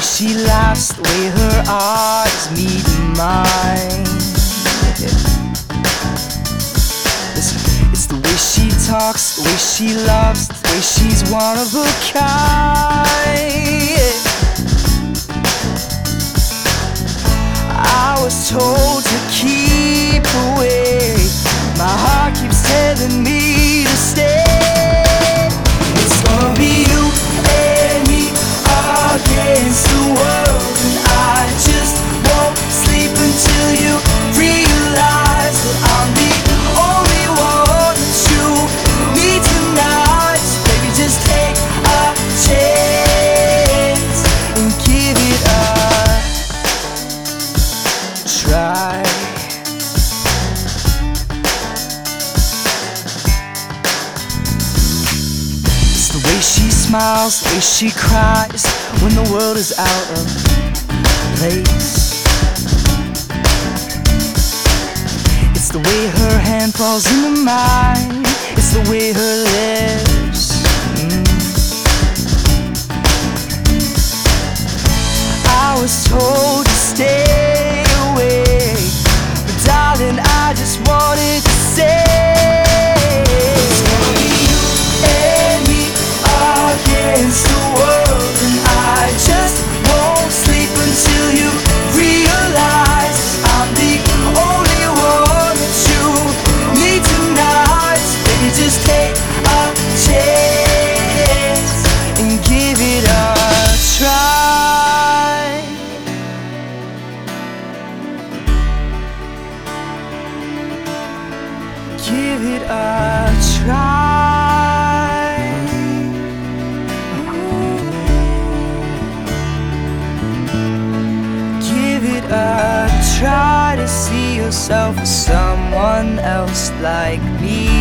she laughs, the way her eyes meet mine. Listen, it's the way she talks, the way she loves, the way she's one of a kind. I was told to keep away, my heart keeps telling me to stay. It's gonna be you and me against the world, and I just won't sleep until you realize that I'm the only one that you need tonight. So baby, just take a chance and give it a try. It's the way she smiles, the way she cries when the world is out of place. It's the way her hand falls into mine, it's the way her lips I was told to stay away, but darling, I just wanted to say it's gonna be you and me against the world, and I just won't sleep until you realize I'm the only one that you need tonight. So baby, just take a chance and give it a try. Give it a try. Give it a try to see yourself as someone else like me.